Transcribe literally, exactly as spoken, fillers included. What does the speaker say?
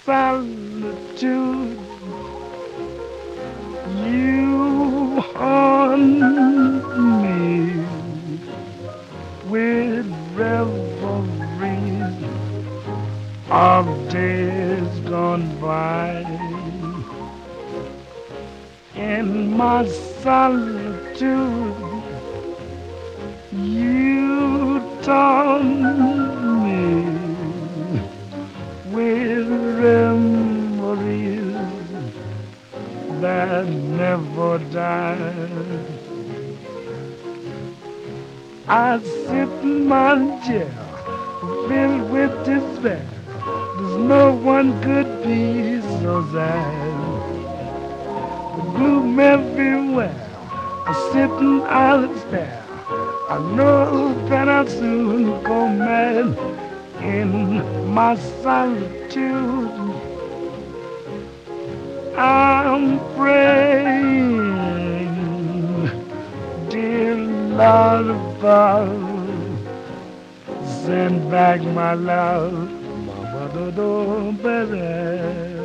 solitude, you haunt me with revelries of days gone by. In my solitude, you taunt me with memories that never die. I sit in my chair, filled with despair. There's no one could be so sad. The gloom everywhere, I sit and I'll despair. I know that I'll soon go mad in my solitude. I'm praying, dear Lord above, send back my love, my baby.